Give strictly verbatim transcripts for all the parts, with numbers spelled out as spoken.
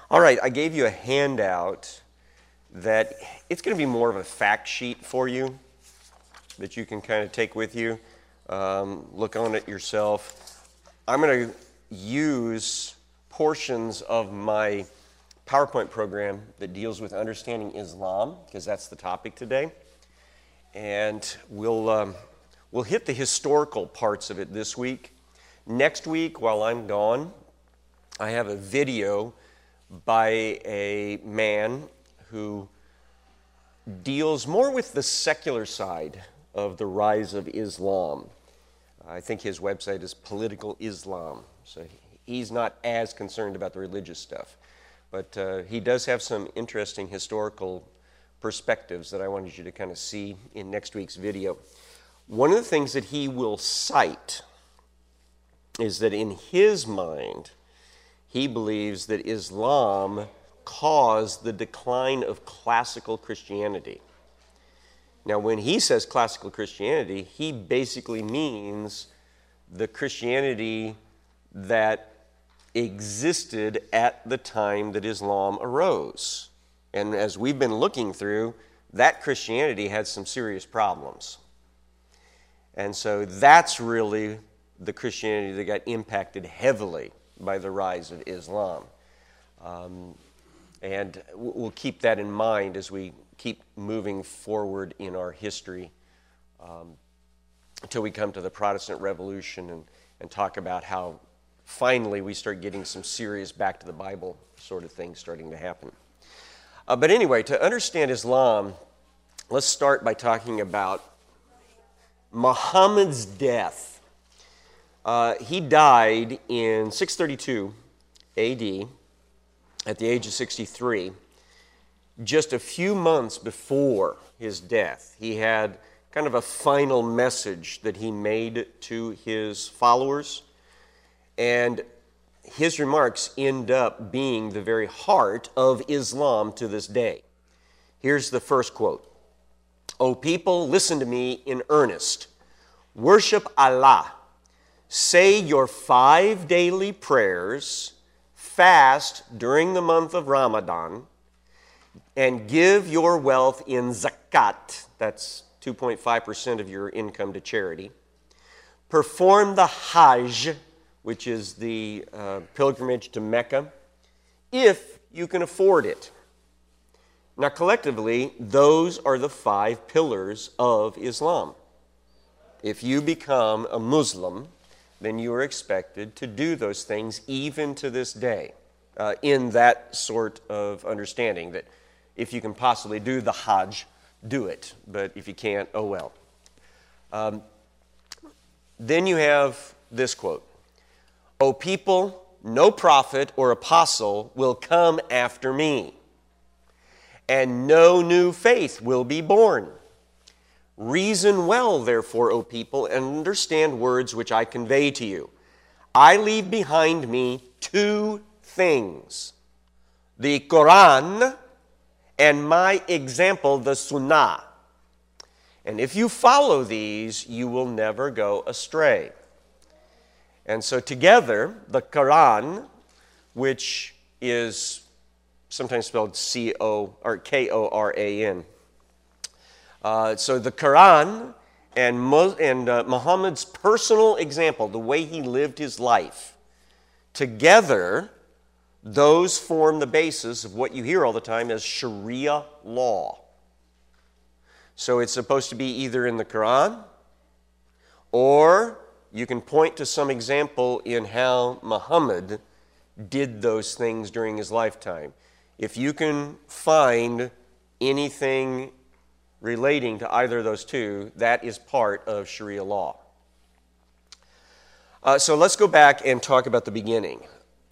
All right, I gave you a handout that it's going to be more of a fact sheet for you that you can kind of take with you, um, look on it yourself. I'm going to use portions of my PowerPoint program that deals with understanding Islam, because that's the topic today. And we'll, um, we'll hit the historical parts of it this week. Next week, while I'm gone, I have a video by a man who deals more with the secular side of the rise of Islam. I think his website is Political Islam, so he's not as concerned about the religious stuff. But uh, he does have some interesting historical perspectives that I wanted you to kind of see in next week's video. One of the things that he will cite is that in his mind, he believes that Islam caused the decline of classical Christianity. Now, when he says classical Christianity, he basically means the Christianity that existed at the time that Islam arose. And as we've been looking through, that Christianity had some serious problems. And so that's really the Christianity that got impacted heavily by the rise of Islam. Um, and we'll keep that in mind as we keep moving forward in our history um, until we come to the Protestant Revolution and, and talk about how finally we start getting some serious back to the Bible sort of things starting to happen. Uh, but anyway, to understand Islam, let's start by talking about Muhammad's death. Uh, he died in six thirty-two A D at the age of sixty-three. Just a few months before his death, he had kind of a final message that he made to his followers. And his remarks end up being the very heart of Islam to this day. Here's the first quote. "O people, listen to me in earnest. Worship Allah. Say your five daily prayers, fast during the month of Ramadan, and give your wealth in zakat, that's two point five percent of your income, to charity. Perform the Hajj, which is the uh, pilgrimage to Mecca, if you can afford it." Now, collectively, those are the five pillars of Islam. If you become a Muslim, then you are expected to do those things even to this day, uh, in that sort of understanding that if you can possibly do the Hajj, do it. But if you can't, oh well. Um, then you have this quote. "O people, no prophet or apostle will come after me, and no new faith will be born. Reason well, therefore, O people, and understand words which I convey to you. I leave behind me two things, the Quran and my example, the Sunnah. And if you follow these, you will never go astray." And so together, the Quran, which is sometimes spelled C O or K O R A N. Uh, so the Quran and, Mo- and uh, Muhammad's personal example, the way he lived his life, together, those form the basis of what you hear all the time as Sharia law. So it's supposed to be either in the Quran, or you can point to some example in how Muhammad did those things during his lifetime. If you can find anything relating to either of those two, that is part of Sharia law. Uh, so let's go back and talk about the beginning.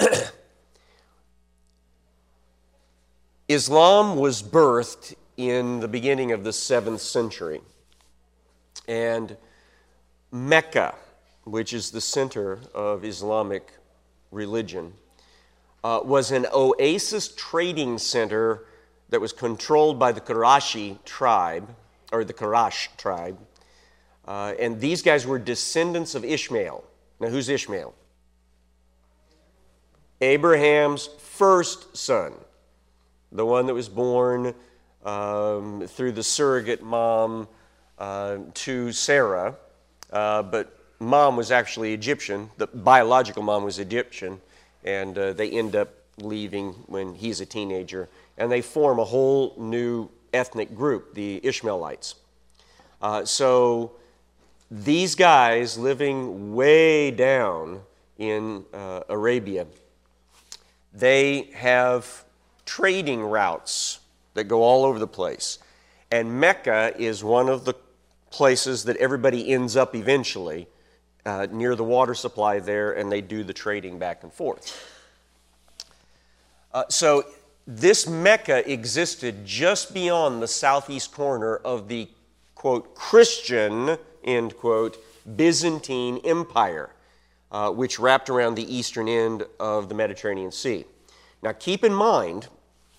Islam was birthed in the beginning of the seventh century. And Mecca, which is the center of Islamic religion, uh, was an oasis trading center that was controlled by the Qurashi tribe, or the Quraysh tribe. Uh, and these guys were descendants of Ishmael. Now, who's Ishmael? Abraham's first son, the one that was born um, through the surrogate mom uh, to Sarah, uh, but mom was actually Egyptian. The biological mom was Egyptian, and uh, they end up leaving when he's a teenager, and they form a whole new ethnic group, the Ishmaelites. Uh, so these guys living way down in uh, Arabia, they have trading routes that go all over the place. And Mecca is one of the places that everybody ends up eventually, uh, near the water supply there, and they do the trading back and forth. Uh, so this Mecca existed just beyond the southeast corner of the, quote, Christian, end quote, Byzantine Empire, uh, which wrapped around the eastern end of the Mediterranean Sea. Now keep in mind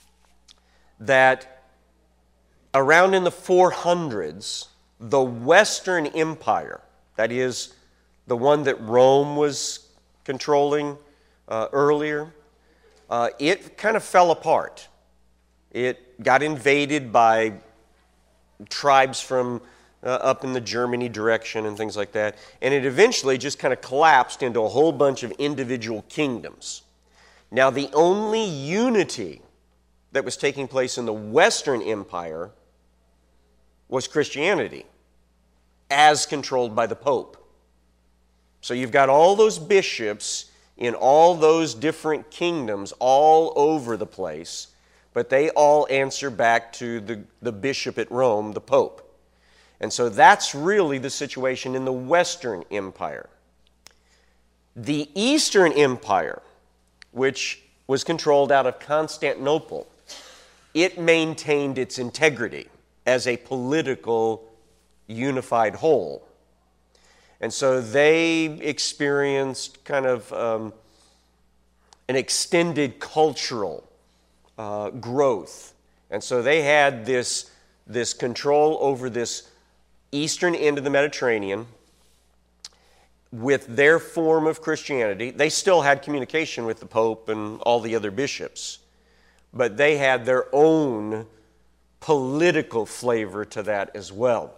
that around in the four hundreds, the Western Empire, that is, the one that Rome was controlling uh, earlier, uh, it kind of fell apart. It got invaded by tribes from uh, up in the Germany direction and things like that, and it eventually just kind of collapsed into a whole bunch of individual kingdoms. Now, the only unity that was taking place in the Western Empire was Christianity, as controlled by the Pope. So you've got all those bishops in all those different kingdoms all over the place, but they all answer back to the, the bishop at Rome, the Pope. And so that's really the situation in the Western Empire. The Eastern Empire, which was controlled out of Constantinople, it maintained its integrity as a political unified whole. And so they experienced kind of um, an extended cultural uh, growth. And so they had this, this control over this eastern end of the Mediterranean with their form of Christianity. They still had communication with the Pope and all the other bishops, but they had their own political flavor to that as well.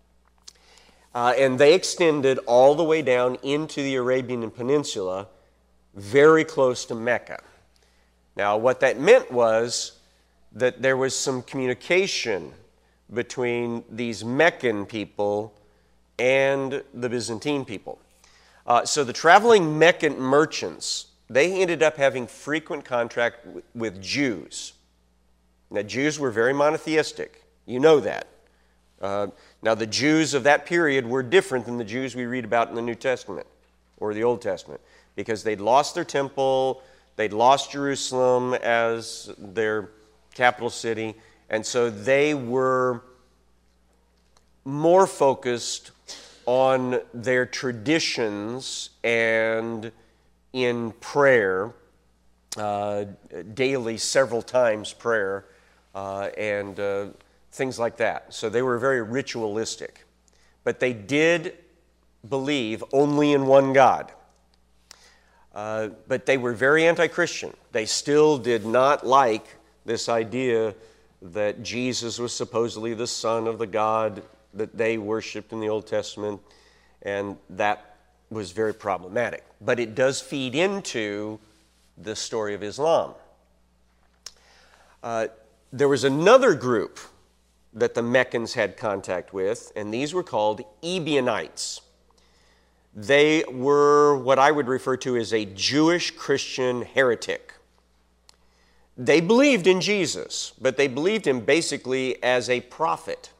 Uh, and they extended all the way down into the Arabian Peninsula, very close to Mecca. Now, what that meant was that there was some communication between these Meccan people and the Byzantine people. Uh, so the traveling Meccan merchants, they ended up having frequent contact with, with Jews. Now, Jews were very monotheistic. You know that. Uh, now, the Jews of that period were different than the Jews we read about in the New Testament or the Old Testament, because they'd lost their temple, they'd lost Jerusalem as their capital city, and so they were more focused on their traditions and in prayer, uh, daily, several times prayer, uh, and uh, things like that. So they were very ritualistic. But they did believe only in one God. Uh, but they were very anti-Christian. They still did not like this idea that Jesus was supposedly the Son of the God that they worshipped in the Old Testament, and that was very problematic. But it does feed into the story of Islam. Uh, there was another group that the Meccans had contact with, and these were called Ebionites. They were what I would refer to as a Jewish Christian heretic. They believed in Jesus, but they believed him basically as a prophet,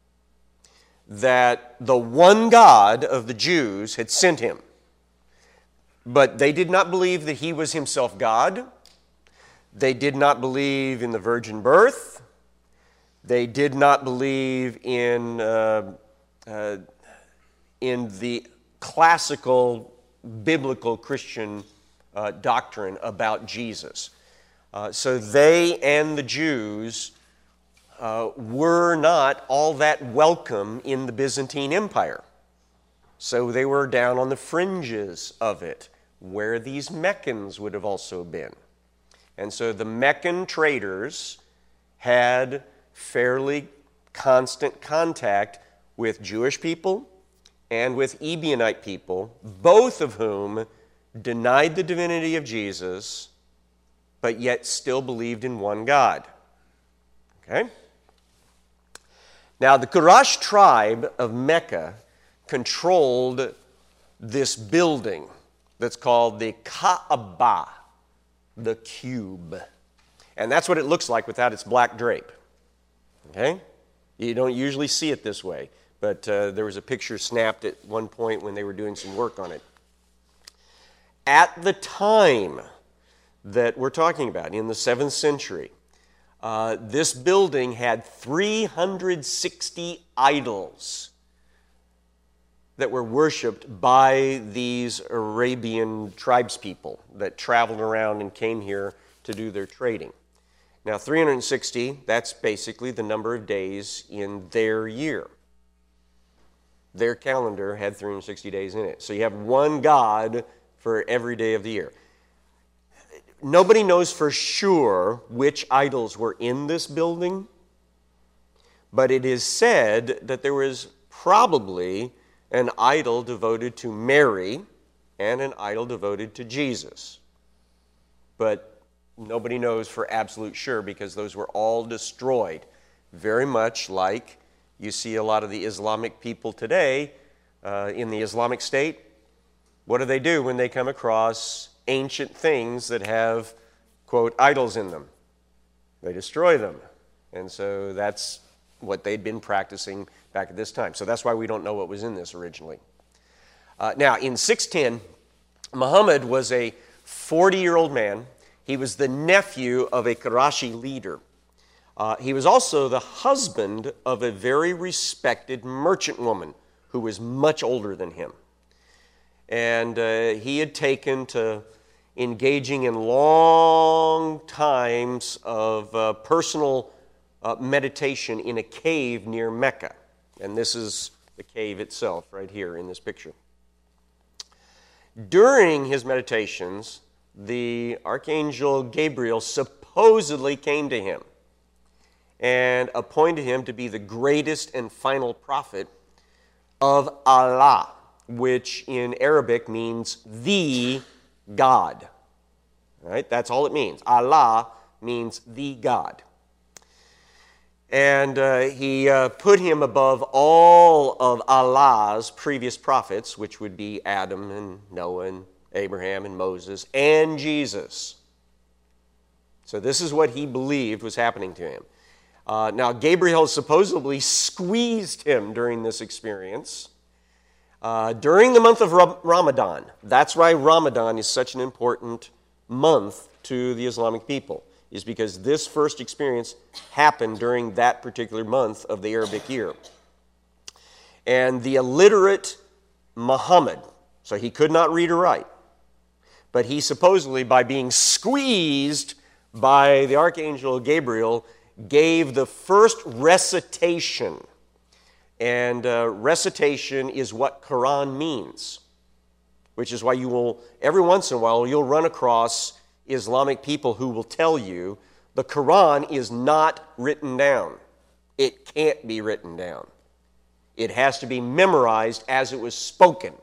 that the one God of the Jews had sent him. But they did not believe that he was himself God. They did not believe in the virgin birth. They did not believe in, uh, uh, in the classical biblical Christian uh, doctrine about Jesus. Uh, so they and the Jews uh, were not all that welcome in the Byzantine Empire. So they were down on the fringes of it. where these Meccans would have also been. And so the Meccan traders had fairly constant contact with Jewish people and with Ebionite people, both of whom denied the divinity of Jesus, but yet still believed in one God. Okay? Now, the Quraysh tribe of Mecca controlled this building that's called the Kaaba, the cube. And that's what it looks like without its black drape. Okay? You don't usually see it this way, but uh, there was a picture snapped at one point when they were doing some work on it. At the time that we're talking about, in the seventh century, uh, this building had three hundred sixty idols that were worshipped by these Arabian tribespeople that traveled around and came here to do their trading. Now, three hundred sixty, that's basically the number of days in their year. Their calendar had three hundred sixty days in it. So you have one God for every day of the year. Nobody knows for sure which idols were in this building, but it is said that there was probably an idol devoted to Mary and an idol devoted to Jesus. But nobody knows for absolute sure because those were all destroyed. Very much like you see a lot of the Islamic people today uh, in the Islamic State. What do they do when they come across ancient things that have, quote, idols in them? They destroy them. And so that's what they'd been practicing back at this time. So that's why we don't know what was in this originally. Uh, now, in six ten, Muhammad was a forty-year-old man. He was the nephew of a Qurashi leader. Uh, he was also the husband of a very respected merchant woman who was much older than him. And uh, he had taken to engaging in long times of uh, personal uh, meditation in a cave near Mecca. And this is the cave itself right here in this picture. During his meditations, the archangel Gabriel supposedly came to him and appointed him to be the greatest and final prophet of Allah, which in Arabic means the God. Right? That's all it means. Allah means the God. And uh, he uh, put him above all of Allah's previous prophets, which would be Adam and Noah and Abraham and Moses and Jesus. So this is what he believed was happening to him. Uh, now, Gabriel supposedly squeezed him during this experience. Uh, during the month of Ramadan. That's why Ramadan is such an important month to the Islamic people, is because this first experience happened during that particular month of the Arabic year. And the illiterate Muhammad, so he could not read or write, but he supposedly, by being squeezed by the archangel Gabriel, gave the first recitation. And uh, recitation is what Quran means, which is why you will, every once in a while, you'll run across Islamic people who will tell you the Quran is not written down. It can't be written down. It has to be memorized as it was spoken.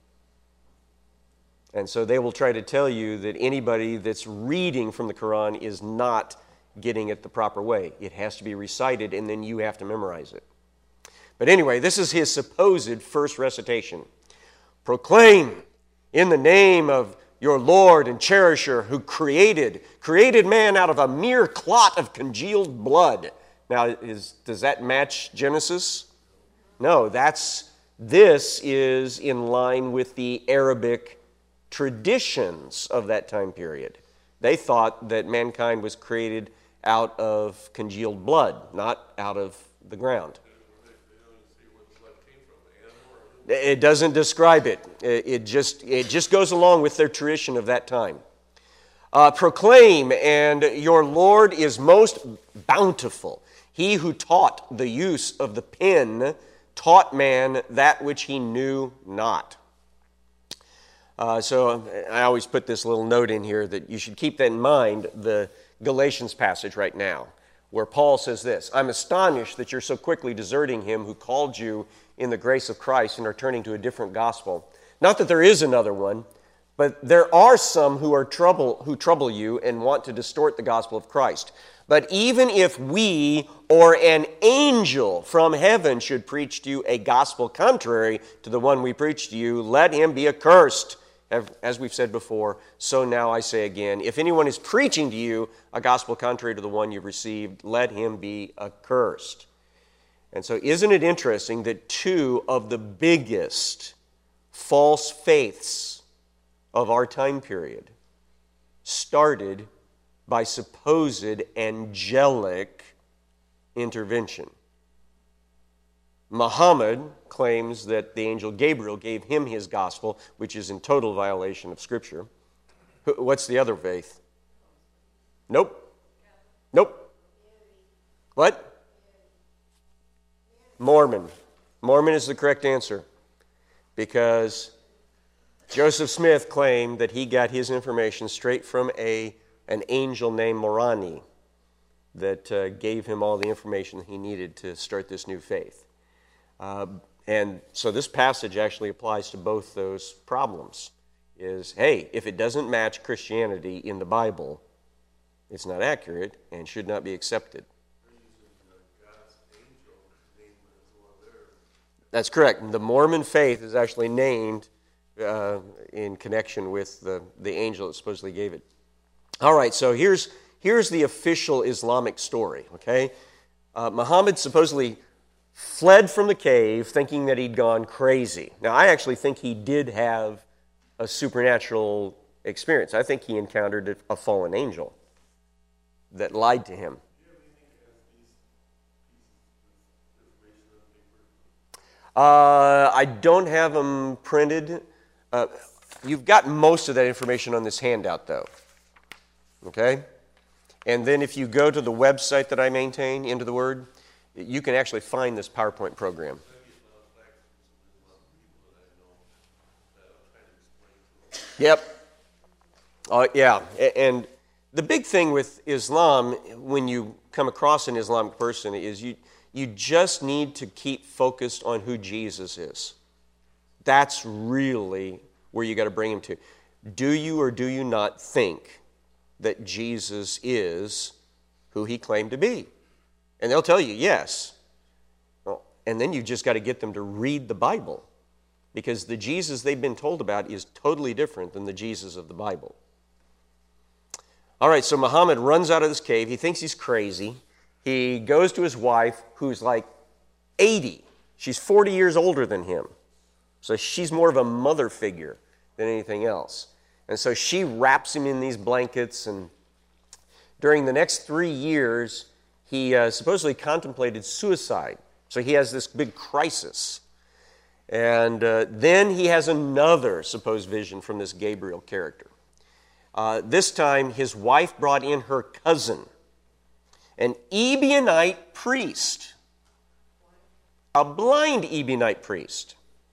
And so they will try to tell you that anybody that's reading from the Quran is not getting it the proper way. It has to be recited, and then you have to memorize it. But anyway, this is his supposed first recitation. Proclaim in the name of your Lord and cherisher who created, created man out of a mere clot of congealed blood. Now, is, does that match Genesis? No, that's, this is in line with the Arabic traditions of that time period. They thought that mankind was created out of congealed blood, not out of the ground. It doesn't describe it. It just, it just goes along with their tradition of that time. Uh, proclaim, and your Lord is most bountiful. He who taught the use of the pen taught man that which he knew not. Uh, so I always put this little note in here that you should keep that in mind, the Galatians passage right now, where Paul says this, I'm astonished that you're so quickly deserting him who called you in the grace of Christ and are turning to a different gospel. Not that there is another one, but there are some who are trouble who trouble you and want to distort the gospel of Christ. But even if we or an angel from heaven should preach to you a gospel contrary to the one we preach to you, let him be accursed. As we've said before, so now I say again, if anyone is preaching to you a gospel contrary to the one you've received, let him be accursed. And so isn't it interesting that two of the biggest false faiths of our time period started by supposed angelic intervention? Muhammad claims that the angel Gabriel gave him his gospel, which is in total violation of Scripture. What's the other faith? Nope. Nope. What? Mormon. Mormon is the correct answer, because Joseph Smith claimed that he got his information straight from a, an angel named Moroni that uh, gave him all the information he needed to start this new faith. Uh, and so this passage actually applies to both those problems. Is, hey, if it doesn't match Christianity in the Bible, it's not accurate and should not be accepted. That's correct. The Mormon faith is actually named uh, in connection with the, the angel that supposedly gave it. All right, so here's, here's the official Islamic story, okay? Uh, Muhammad supposedly fled from the cave thinking that he'd gone crazy. Now, I actually think he did have a supernatural experience. I think he encountered a fallen angel that lied to him. Uh, I don't have them printed. Uh, you've got most of that information on this handout, though. Okay? And then if you go to the website that I maintain, Into the Word, you can actually find this PowerPoint program. Yep. Uh, yeah. And the big thing with Islam, when you come across an Islamic person, is you, you just need to keep focused on who Jesus is. That's really where you got to bring him to. Do you or do you not think that Jesus is who he claimed to be? And they'll tell you, yes. Well, and then you just got to get them to read the Bible, because the Jesus they've been told about is totally different than the Jesus of the Bible. All right, so Muhammad runs out of this cave. He thinks he's crazy. He goes to his wife, who's like eighty. She's forty years older than him. So she's more of a mother figure than anything else. And so she wraps him in these blankets, and during the next three years, he uh, supposedly contemplated suicide. So he has this big crisis. And uh, then he has another supposed vision from this Gabriel character. Uh, this time, his wife brought in her cousin, an Ebionite priest, a blind Ebionite priest.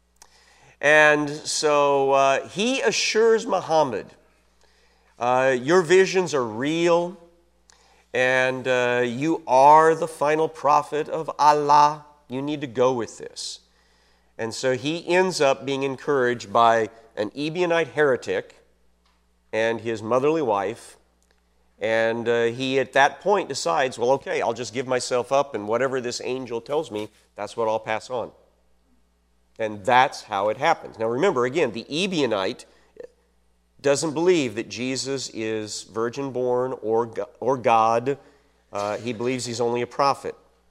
And so uh, he assures Muhammad, uh, your visions are real, and uh, you are the final prophet of Allah. You need to go with this. And so he ends up being encouraged by an Ebionite heretic and his motherly wife. And uh, he at that point decides, well, okay, I'll just give myself up, and whatever this angel tells me, that's what I'll pass on. And that's how it happens. Now remember, again, the Ebionite doesn't believe that Jesus is virgin-born or, or God. Uh, he believes he's only a prophet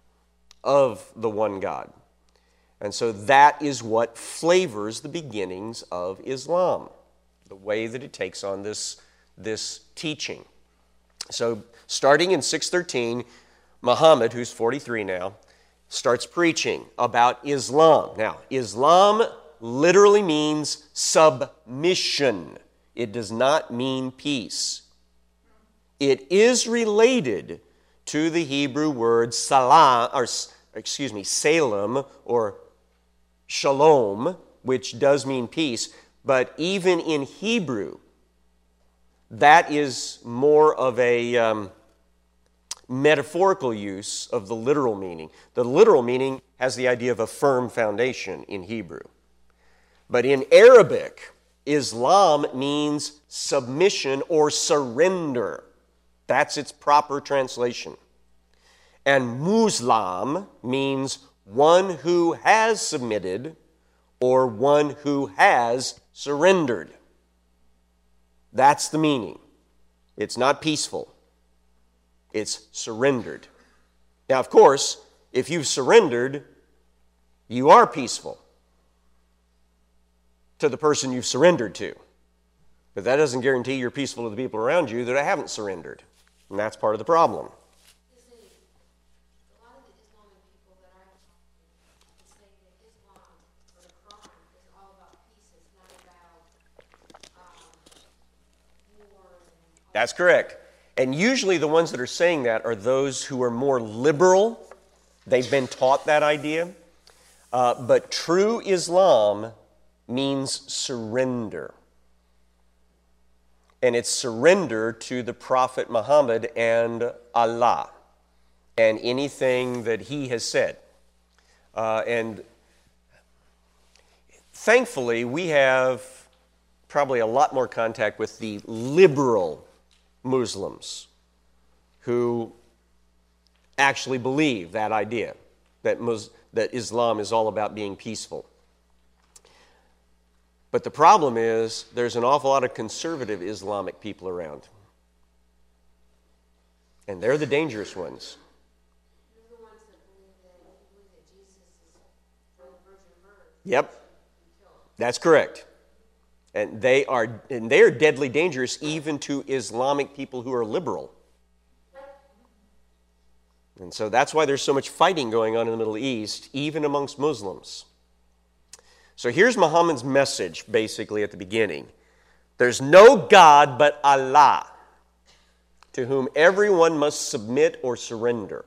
of the one God. And so that is what flavors the beginnings of Islam, the way that it takes on this, this teaching. So starting in six thirteen, Muhammad, who's forty-three now, starts preaching about Islam. Now, Islam literally means submission. It does not mean peace. It is related to the Hebrew word salah, or excuse me, salam, or shalom, which does mean peace, But even in Hebrew, that is more of a um, metaphorical use of the literal meaning. The literal meaning has the idea of a firm foundation in Hebrew. But in Arabic, Islam means submission or surrender. That's its proper translation. And Muslim means one who has submitted or one who has surrendered. That's the meaning. It's not peaceful. It's surrendered. Now, of course, if you've surrendered, you are peaceful to the person you've surrendered to. But that doesn't guarantee you're peaceful to the people around you that haven't surrendered. And that's part of the problem. That's correct. And usually the ones that are saying that are those who are more liberal. They've been taught that idea. Uh, but true Islam means surrender. And it's surrender to the Prophet Muhammad and Allah and anything that he has said. Uh, and thankfully, we have probably a lot more contact with the liberal Muslims who actually believe that idea, that, Mus- that Islam is all about being peaceful. But the problem is there's an awful lot of conservative Islamic people around. And they're the dangerous ones. They're the ones that believe that, believe that Jesus is from the virgin birth. Yep, that's correct. And they are and they are deadly dangerous even to Islamic people who are liberal. And so that's why there's so much fighting going on in the Middle East, even amongst Muslims. So here's Muhammad's message, basically, at the beginning. There's no God but Allah, to whom everyone must submit or surrender.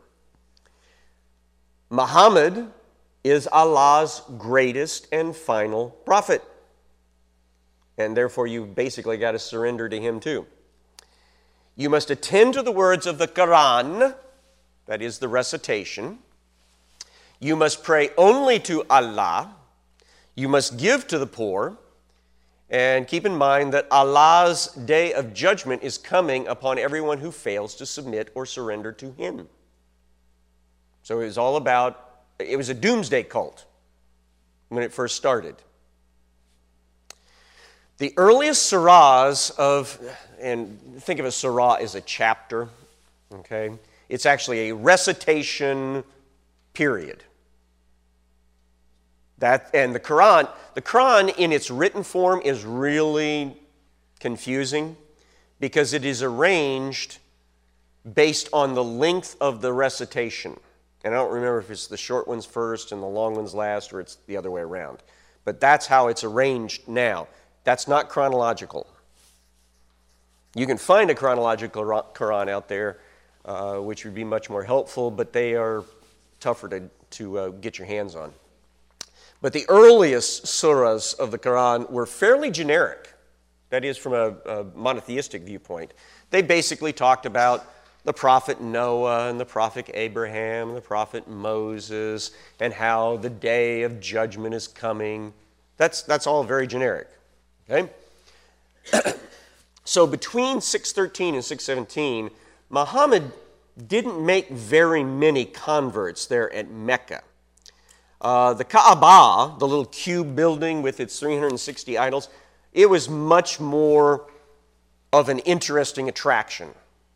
Muhammad is Allah's greatest and final prophet. And therefore, you've basically got to surrender to him too. You must attend to the words of the Quran, that is the recitation. You must pray only to Allah. You must give to the poor. And keep in mind that Allah's day of judgment is coming upon everyone who fails to submit or surrender to him. So it was all about, it was a doomsday cult when it first started. The earliest surahs of, and think of a surah as a chapter, okay? It's actually a recitation period. That, and the Quran, the Quran in its written form is really confusing because it is arranged based on the length of the recitation. And I don't remember if it's the short ones first and the long ones last or it's the other way around. But that's how it's arranged now. That's not chronological. You can find a chronological Quran out there, uh, which would be much more helpful, but they are tougher to, to uh, get your hands on. But the earliest surahs of the Quran were fairly generic. That is, from a, a monotheistic viewpoint. They basically talked about the prophet Noah and the prophet Abraham and the prophet Moses and how the day of judgment is coming. That's, that's all very generic. Okay? So between six thirteen and six seventeen, Muhammad didn't make very many converts there at Mecca. Uh, the Kaaba, the little cube building with its three hundred sixty idols, it was much more of an interesting attraction.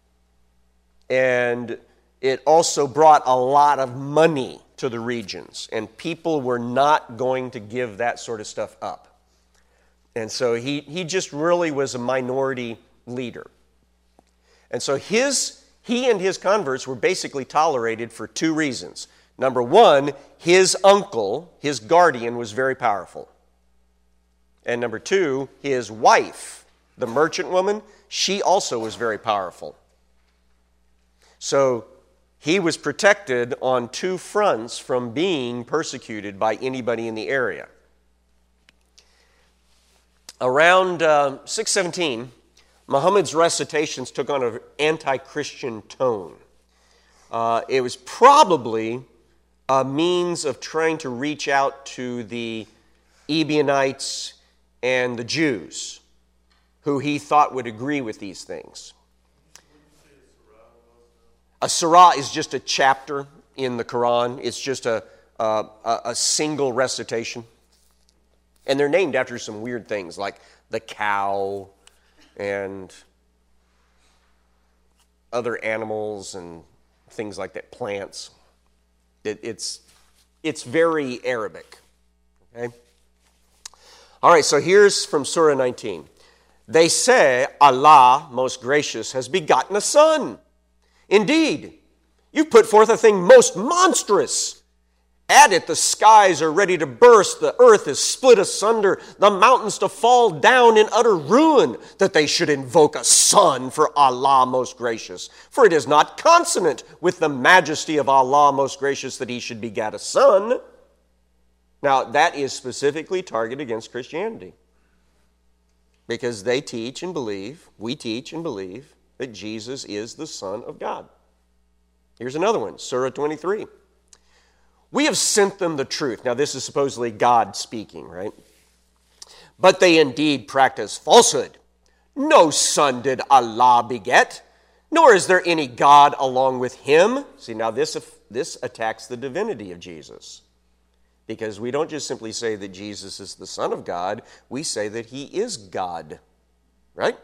And it also brought a lot of money to the regions, and people were not going to give that sort of stuff up. And so he, he just really was a minority leader. And so his, he and his converts were basically tolerated for two reasons. Number one, his uncle, his guardian, was very powerful. And number two, his wife, the merchant woman, she also was very powerful. So he was protected on two fronts from being persecuted by anybody in the area. Around uh, six seventeen, Muhammad's recitations took on an anti-Christian tone. Uh, it was probably a means of trying to reach out to the Ebionites and the Jews, who he thought would agree with these things. A surah is just a chapter in the Quran. It's just a, a, a single recitation. And they're named after some weird things like the cow and other animals and things like that, plants. It, it's, it's very Arabic. Okay? All right, so here's from Surah nineteen. They say, Allah, most gracious, has begotten a son. Indeed, you've put forth a thing most monstrous. At it, the skies are ready to burst, the earth is split asunder, the mountains to fall down in utter ruin, that they should invoke a son for Allah most gracious. For it is not consonant with the majesty of Allah most gracious that he should beget a son. Now, that is specifically targeted against Christianity, because they teach and believe, we teach and believe, that Jesus is the Son of God. Here's another one, Surah twenty-three. We have sent them the truth. Now, this is supposedly God speaking, right? But they indeed practice falsehood. No son did Allah beget, nor is there any God along with him. See, now this, this attacks the divinity of Jesus, because we don't just simply say that Jesus is the Son of God, we say that he is God, right?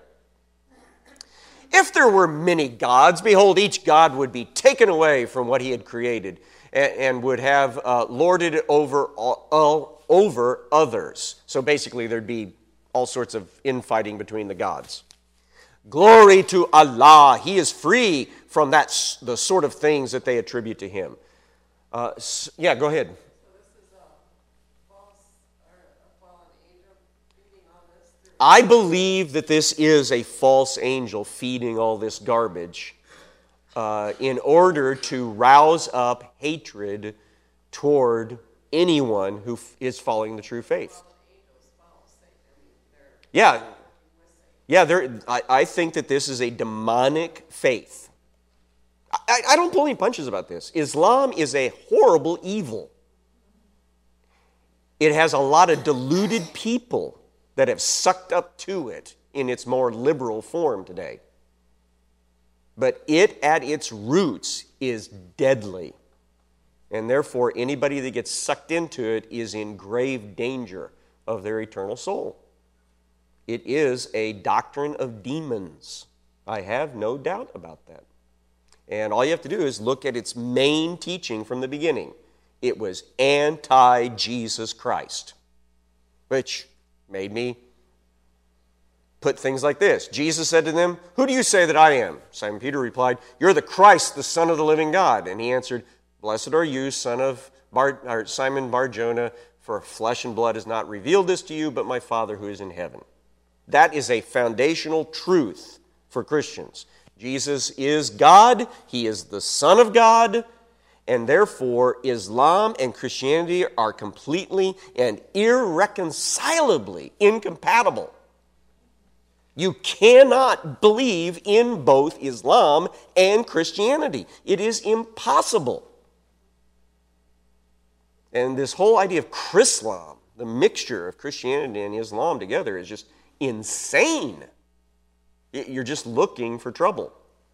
If there were many gods, behold, each god would be taken away from what he had created and, and would have uh, lorded it over, all, all, over others. So basically there'd be all sorts of infighting between the gods. Glory to Allah. He is free from that, the sort of things that they attribute to him. Uh, yeah, go ahead. I believe that this is a false angel feeding all this garbage uh, in order to rouse up hatred toward anyone who f- is following the true faith. Yeah, yeah. There, I, I think that this is a demonic faith. I, I don't pull any punches about this. Islam is a horrible evil. It has a lot of deluded people that have sucked up to it in its more liberal form today. But it, at its roots, is deadly. And therefore, anybody that gets sucked into it is in grave danger of their eternal soul. It is a doctrine of demons. I have no doubt about that. And all you have to do is look at its main teaching from the beginning. It was anti-Jesus Christ, which made me put things like this. Jesus said to them, "Who do you say that I am?" Simon Peter replied, "You're the Christ, the Son of the living God." And he answered, "Blessed are you, son of Bar, or Simon Bar-Jonah, for flesh and blood has not revealed this to you, but my Father who is in heaven." That is a foundational truth for Christians. Jesus is God. He is the Son of God. And therefore, Islam and Christianity are completely and irreconcilably incompatible. You cannot believe in both Islam and Christianity. It is impossible. And this whole idea of Chrislam, the mixture of Christianity and Islam together, is just insane. You're just looking for trouble.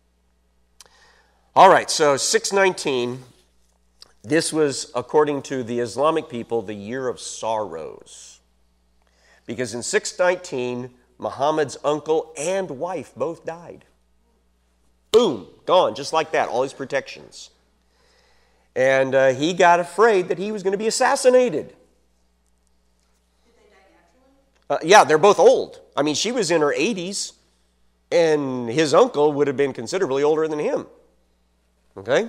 All right, so six nineteen... this was, according to the Islamic people, the year of sorrows. Because in six nineteen, Muhammad's uncle and wife both died. Boom, gone, just like that, all his protections. And uh, he got afraid that he was going to be assassinated. Did they die naturally? Uh, yeah, they're both old. I mean, she was in her eighties, and his uncle would have been considerably older than him. Okay?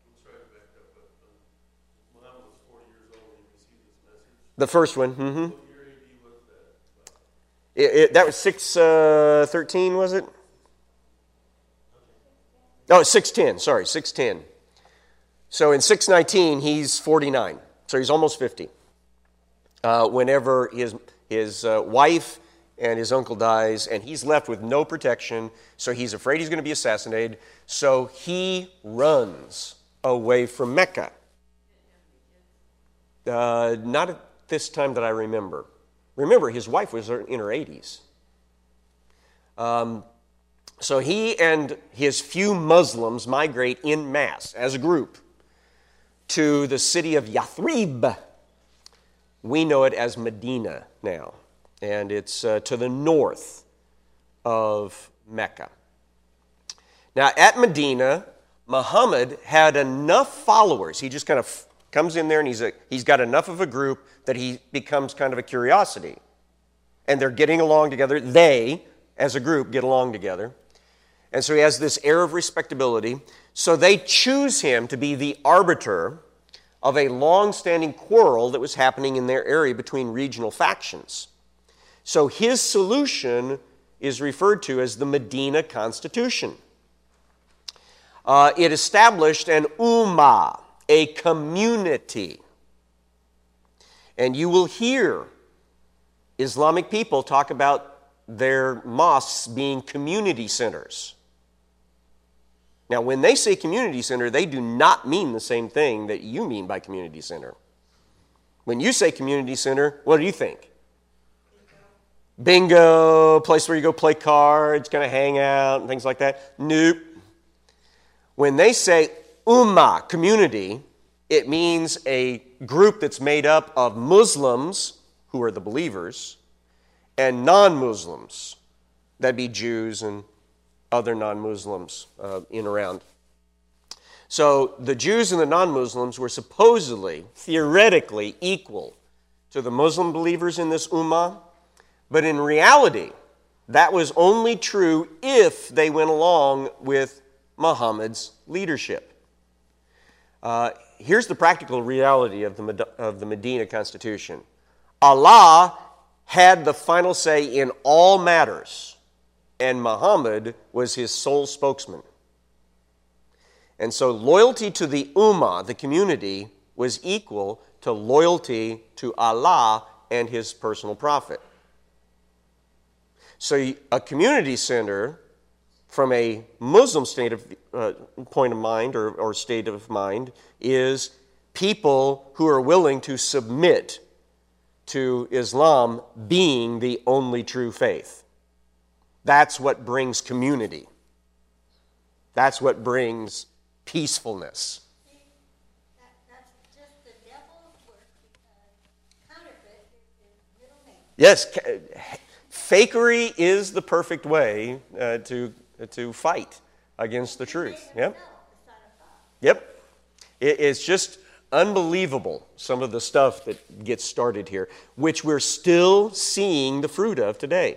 The first one, mm-hmm. It, it, that was six thirteen, was it? Oh, six ten, sorry, six ten. So in six nineteen, he's forty-nine, so he's almost fifty. Uh, whenever his, his uh, wife and his uncle dies, and he's left with no protection, so he's afraid he's going to be assassinated, so he runs away from Mecca. Uh, not at this time that I remember. Remember, his wife was in her eighties. Um, so he and his few Muslims migrate en masse, as a group, to the city of Yathrib. We know it as Medina now, and it's uh, to the north of Mecca. Now, at Medina, Muhammad had enough followers. He just kind of comes in there, and he's, a, he's got enough of a group that he becomes kind of a curiosity. And they're getting along together. They, as a group, get along together. And so he has this air of respectability. So they choose him to be the arbiter of a long-standing quarrel that was happening in their area between regional factions. So his solution is referred to as the Medina Constitution. Uh, it established an ummah, a community. And you will hear Islamic people talk about their mosques being community centers. Now, when they say community center, they do not mean the same thing that you mean by community center. When you say community center, what do you think? Bingo, Bingo place where you go play cards, kind of hang out and things like that. Nope. When they say ummah, community, it means a group that's made up of Muslims, who are the believers, and non-Muslims, that'd be Jews and other non-Muslims uh, in around. So the Jews and the non-Muslims were supposedly, theoretically, equal to the Muslim believers in this ummah, but in reality, that was only true if they went along with Muhammad's leadership. Uh, here's the practical reality of the, of the Medina Constitution. Allah had the final say in all matters, and Muhammad was his sole spokesman. And so loyalty to the ummah, the community, was equal to loyalty to Allah and his personal prophet. So a community center, from a Muslim state of uh, point of mind or, or state of mind, is people who are willing to submit to Islam being the only true faith. That's what brings community. That's what brings peacefulness. See, that, that's just the devil's work, because counterfeit is his middle name. Yes, fakery is the perfect way uh, to, to fight against the truth. Yep. Yep. It, it's just unbelievable, some of the stuff that gets started here, which we're still seeing the fruit of today.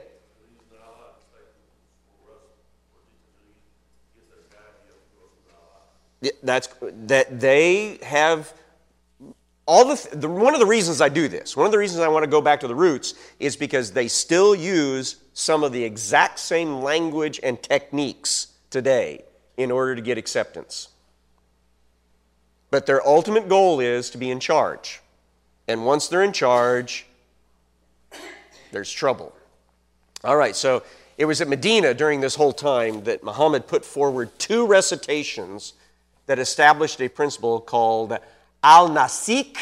That's that they have all the, the one of the reasons I do this, one of the reasons I want to go back to the roots is because they still use some of the exact same language and techniques today in order to get acceptance. But their ultimate goal is to be in charge. And once they're in charge, there's trouble. All right, so it was at Medina during this whole time that Muhammad put forward two recitations that established a principle called al-nasik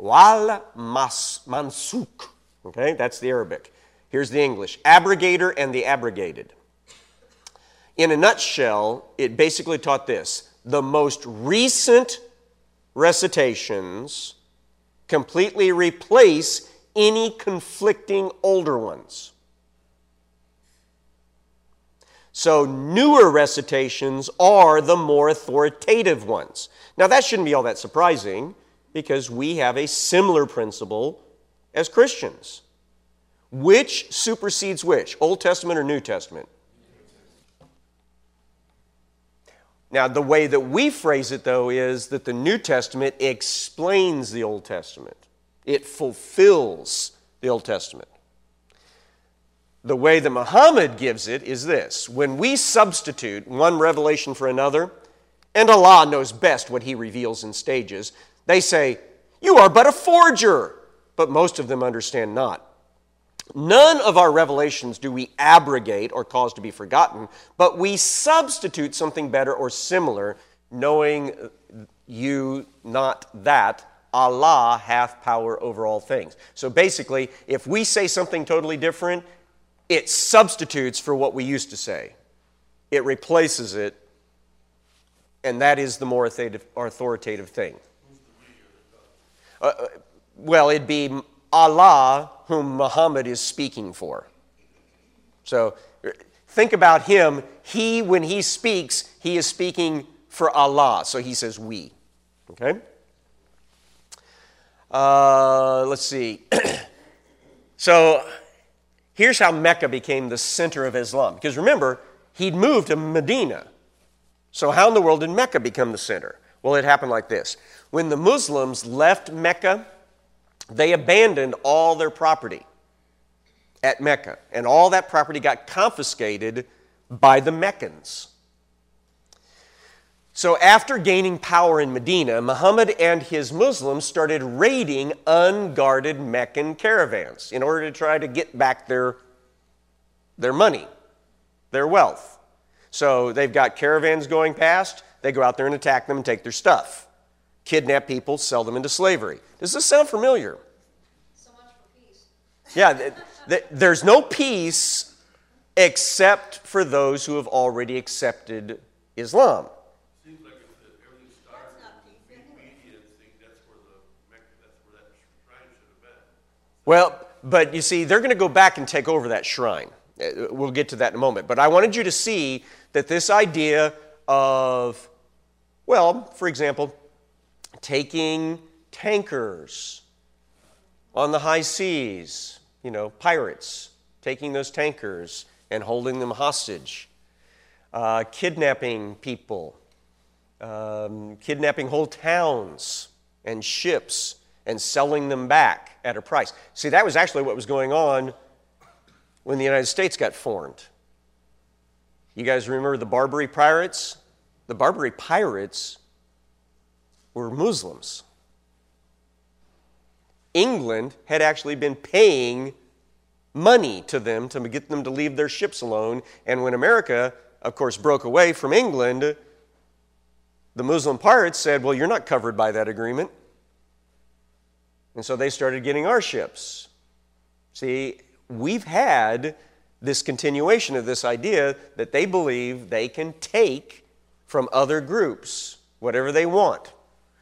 wal-mansuk. Okay, that's the Arabic. Here's the English. Abrogator and the abrogated. In a nutshell, it basically taught this. The most recent recitations completely replace any conflicting older ones. So newer recitations are the more authoritative ones. Now that shouldn't be all that surprising because we have a similar principle as Christians. Which supersedes which? Old Testament or New Testament? Now the way that we phrase it though is that the New Testament explains the Old Testament. It fulfills the Old Testament. The way that Muhammad gives it is this. When we substitute one revelation for another, and Allah knows best what He reveals in stages, they say, "You are but a forger." But most of them understand not. None of our revelations do we abrogate or cause to be forgotten, but we substitute something better or similar, knowing you not that Allah hath power over all things. So basically, if we say something totally different, it substitutes for what we used to say. It replaces it, and that is the more authoritative thing. Uh, well, it'd be Allah whom Muhammad is speaking for. So think about him. He, when he speaks, he is speaking for Allah. So he says we. Okay? Uh, let's see. So here's how Mecca became the center of Islam. Because remember, he'd moved to Medina. So how in the world did Mecca become the center? Well, it happened like this. When the Muslims left Mecca, they abandoned all their property at Mecca. And all that property got confiscated by the Meccans. So after gaining power in Medina, Muhammad and his Muslims started raiding unguarded Meccan caravans in order to try to get back their, their money, their wealth. So they've got caravans going past. They go out there and attack them and take their stuff. Kidnap people, sell them into slavery. Does this sound familiar? So much for peace. Yeah, th- th- there's no peace except for those who have already accepted Islam. Seems like if the- everything started That's not with peace, the media and thing, that's where the Mecca, that's where that shrine should have been. Well, but you see, they're going to go back and take over that shrine. Uh, We'll get to that in a moment. But I wanted you to see that this idea of, well, for example, taking tankers on the high seas, you know, pirates, taking those tankers and holding them hostage, uh, kidnapping people, um, kidnapping whole towns and ships and selling them back at a price. See, that was actually what was going on when the United States got formed. You guys remember the Barbary pirates? The Barbary pirates were Muslims. England had actually been paying money to them to get them to leave their ships alone. And when America, of course, broke away from England, the Muslim pirates said, well, you're not covered by that agreement. And so they started getting our ships. See, we've had this continuation of this idea that they believe they can take from other groups whatever they want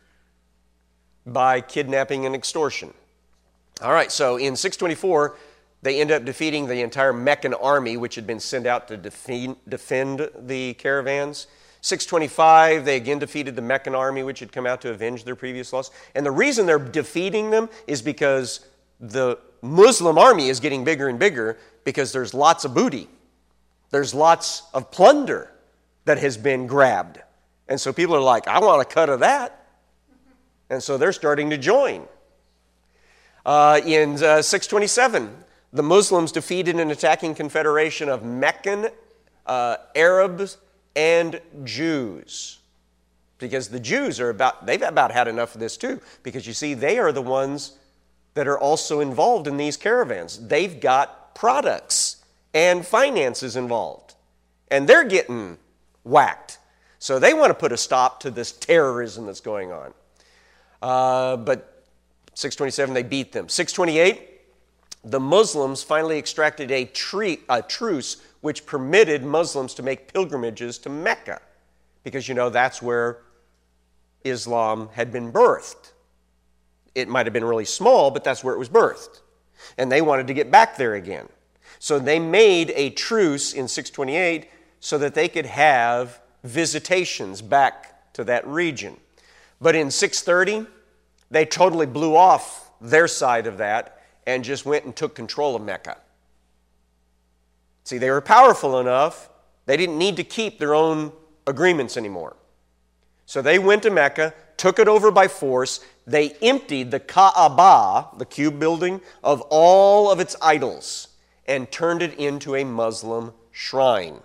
by kidnapping and extortion. All right, so in six twenty-four, they end up defeating the entire Meccan army, which had been sent out to defend, defend the caravans. six twenty-five, they again defeated the Meccan army, which had come out to avenge their previous loss. And the reason they're defeating them is because the Muslim army is getting bigger and bigger because there's lots of booty. There's lots of plunder that has been grabbed. And so people are like, I want a cut of that. And so they're starting to join. Uh, in uh, six twenty-seven, the Muslims defeated an attacking confederation of Meccan, uh, Arabs, and Jews. Because the Jews are about, they've about had enough of this too. Because you see, they are the ones that are also involved in these caravans. They've got products and finances involved. And they're getting whacked. So they want to put a stop to this terrorism that's going on. Uh, but six twenty-seven, they beat them. six twenty-eight, the Muslims finally extracted a, tre- a truce which permitted Muslims to make pilgrimages to Mecca. Because, you know, that's where Islam had been birthed. It might have been really small, but that's where it was birthed. And they wanted to get back there again. So they made a truce in six twenty-eight so that they could have visitations back to that region. But in six thirty, they totally blew off their side of that and just went and took control of Mecca. See, they were powerful enough, they didn't need to keep their own agreements anymore. So they went to Mecca, took it over by force. They emptied the Kaaba, the cube building, of all of its idols and turned it into a Muslim shrine.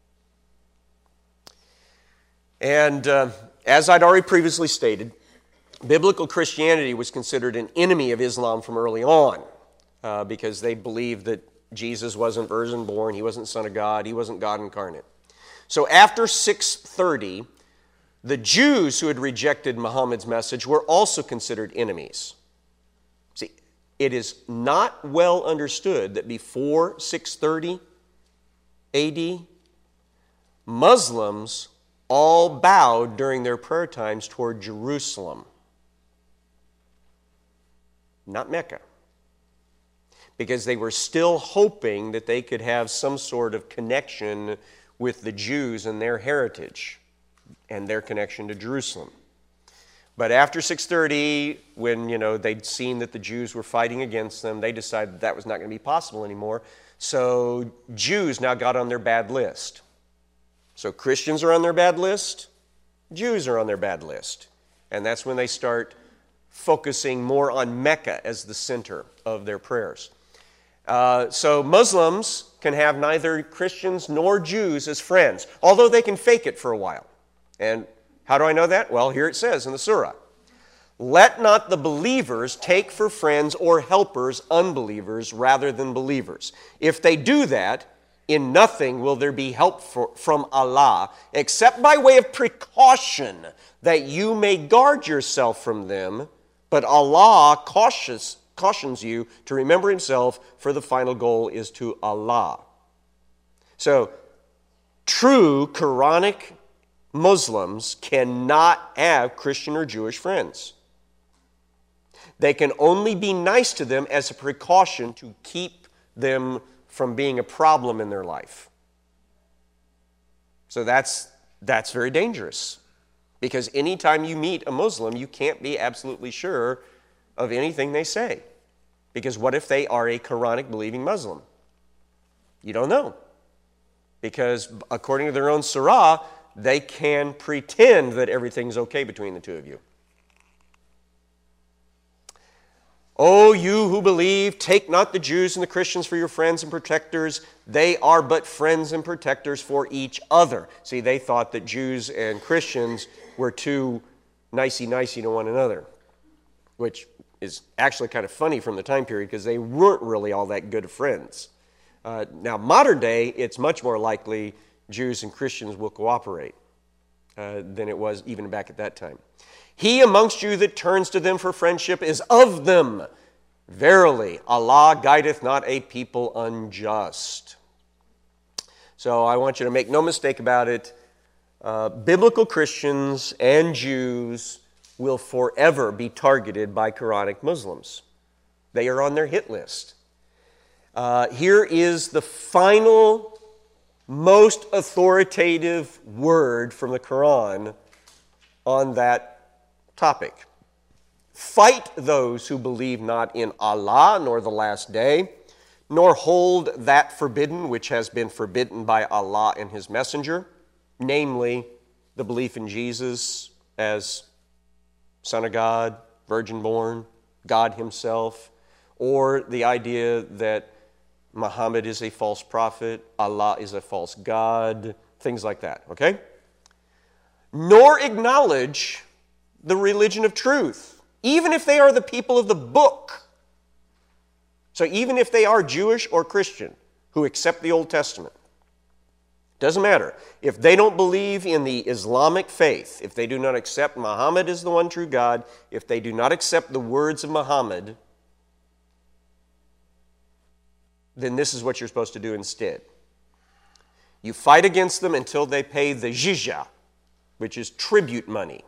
And uh, as I'd already previously stated, biblical Christianity was considered an enemy of Islam from early on. uh, because they believed that Jesus wasn't virgin born, he wasn't Son of God, he wasn't God incarnate. So after six thirty, the Jews who had rejected Muhammad's message were also considered enemies. See, it is not well understood that before six thirty A D, Muslims all bowed during their prayer times toward Jerusalem, not Mecca, because they were still hoping that they could have some sort of connection with the Jews and their heritage and their connection to Jerusalem. But after six thirty, when you know they'd seen that the Jews were fighting against them, they decided that, that was not going to be possible anymore. So Jews now got on their bad list. So Christians are on their bad list, Jews are on their bad list. And that's when they start focusing more on Mecca as the center of their prayers. Uh, so Muslims can have neither Christians nor Jews as friends, although they can fake it for a while. And how do I know that? Well, here it says in the surah, "Let not the believers take for friends or helpers unbelievers rather than believers. If they do that, in nothing will there be help for, from Allah, except by way of precaution, that you may guard yourself from them. But Allah cautious, cautions you to remember Himself, for the final goal is to Allah." So, true Quranic Muslims cannot have Christian or Jewish friends. They can only be nice to them as a precaution to keep them from being a problem in their life. So that's, that's very dangerous. Because anytime you meet a Muslim, you can't be absolutely sure of anything they say. Because what if they are a Quranic believing Muslim? You don't know. Because according to their own surah, they can pretend that everything's okay between the two of you. "O you who believe, take not the Jews and the Christians for your friends and protectors. They are but friends and protectors for each other." See, they thought that Jews and Christians were too nicey-nicey to one another, which is actually kind of funny from the time period because they weren't really all that good of friends. Uh, now, modern day, it's much more likely Jews and Christians will cooperate uh, than it was even back at that time. "He amongst you that turns to them for friendship is of them. Verily, Allah guideth not a people unjust." So I want you to make no mistake about it. Uh, biblical Christians and Jews will forever be targeted by Quranic Muslims. They are on their hit list. Uh, here is the final, most authoritative word from the Quran on that topic. "Fight those who believe not in Allah nor the last day, nor hold that forbidden which has been forbidden by Allah and His Messenger," namely the belief in Jesus as Son of God, virgin born, God Himself, or the idea that Muhammad is a false prophet, Allah is a false God, things like that, okay? "Nor acknowledge the religion of truth, even if they are the people of the book." So even if they are Jewish or Christian who accept the Old Testament, doesn't matter. If they don't believe in the Islamic faith, if they do not accept Muhammad as the one true God, if they do not accept the words of Muhammad, then this is what you're supposed to do instead. You fight against them until they pay the jizya, which is tribute money.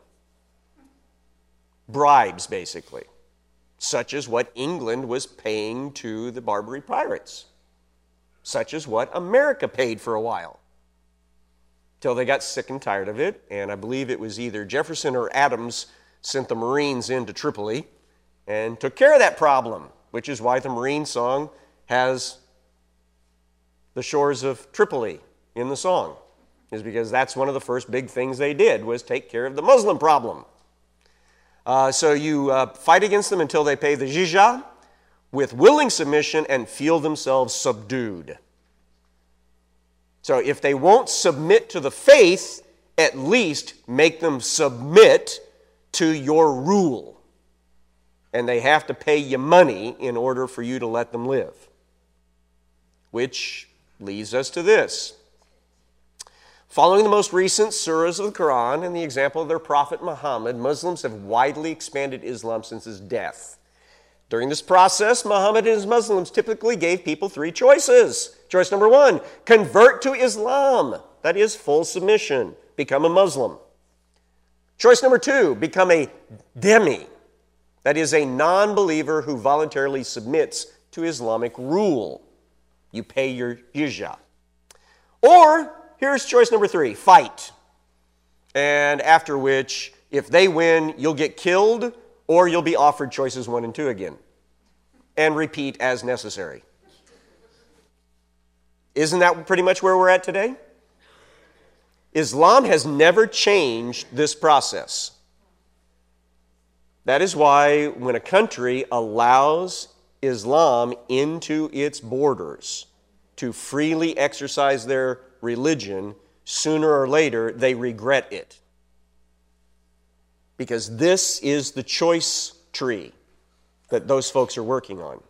Bribes, basically, such as what England was paying to the Barbary pirates, such as what America paid for a while, till they got sick and tired of it, and I believe it was either Jefferson or Adams sent the Marines into Tripoli and took care of that problem, which is why the Marine song has the shores of Tripoli in the song, is because that's one of the first big things they did, was take care of the Muslim problem. Uh, so you uh, fight against them until they pay the jizya with willing submission and feel themselves subdued. So if they won't submit to the faith, at least make them submit to your rule. and they have to pay you money in order for you to let them live. Which leads us to this. Following the most recent surahs of the Quran and the example of their prophet Muhammad, Muslims have widely expanded Islam since his death. During this process, Muhammad and his Muslims typically gave people three choices. Choice number one, convert to Islam. That is full submission. Become a Muslim. Choice number two, become a dhimmi. That is a non-believer who voluntarily submits to Islamic rule. You pay your jizya. Or, here's choice number three, fight. And after which, if they win, you'll get killed, or you'll be offered choices one and two again. And repeat as necessary. Isn't that pretty much where we're at today? Islam has never changed this process. That is why when a country allows Islam into its borders to freely exercise their religion, sooner or later they regret it. Because this is the choice tree that those folks are working on.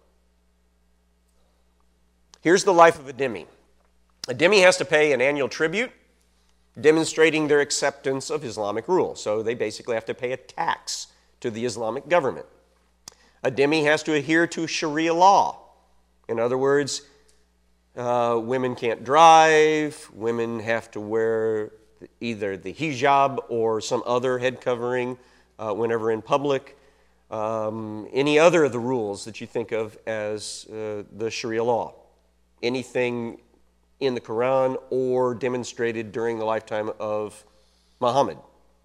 Here's the life of a dhimmi. A dhimmi has to pay an annual tribute demonstrating their acceptance of Islamic rule. So they basically have to pay a tax to the Islamic government. A dhimmi has to adhere to Sharia law. In other words, uh, women can't drive, women have to wear either the hijab or some other head covering uh, whenever in public. Um, any other of the rules that you think of as uh, the Sharia law. Anything in the Quran or demonstrated during the lifetime of Muhammad.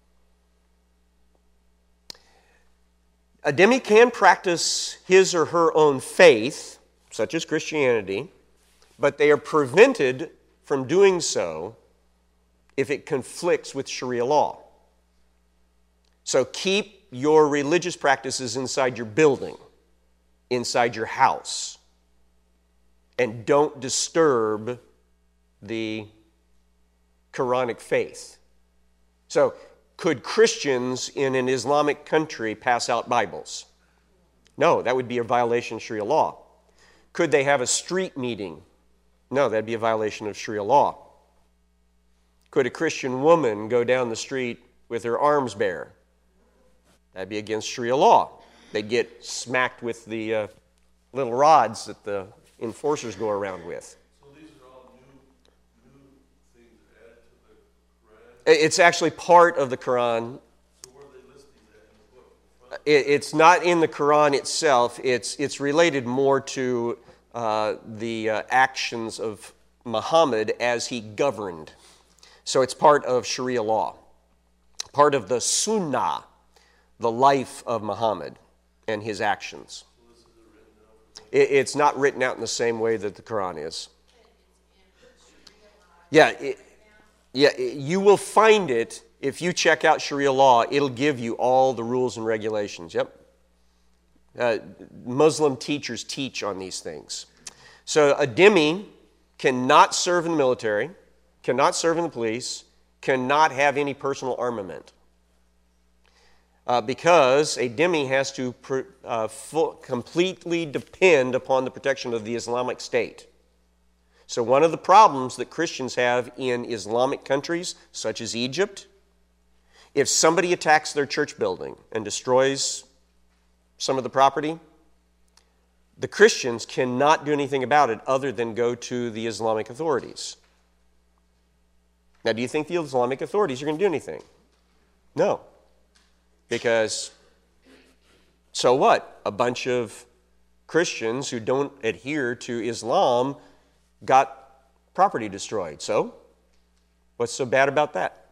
A dhimmi can practice his or her own faith, such as Christianity, but they are prevented from doing so if it conflicts with Sharia law. So keep your religious practices inside your building, inside your house, and don't disturb the Quranic faith. So, could Christians in an Islamic country pass out Bibles? No, that would be a violation of Sharia law. Could they have a street meeting? No, that'd be a violation of Sharia law. Could a Christian woman go down the street with her arms bare? That'd be against Sharia law. They'd get smacked with the uh, little rods that the enforcers go around with. So these are all new, new things added to the Quran? It's actually part of the Quran. So where do they list these at in the book? It, it's not in the Quran itself. It's, it's related more to uh, the uh, actions of Muhammad as he governed. So it's part of Sharia law, part of the Sunnah, the life of Muhammad and his actions. It, it's not written out in the same way that the Quran is. Yeah, it, yeah, it, you will find it if you check out Sharia law. It'll give you all the rules and regulations. Yep. Uh, Muslim teachers teach on these things. So a dhimmi cannot serve in the military, cannot serve in the police, cannot have any personal armament. Uh, because a dhimmi has to pr- uh, full, completely depend upon the protection of the Islamic State. So one of the problems that Christians have in Islamic countries, such as Egypt, if somebody attacks their church building and destroys some of the property, the Christians cannot do anything about it other than go to the Islamic authorities. Now, do you think the Islamic authorities are going to do anything? No. Because, so what? A bunch of Christians who don't adhere to Islam got property destroyed. So, what's so bad about that?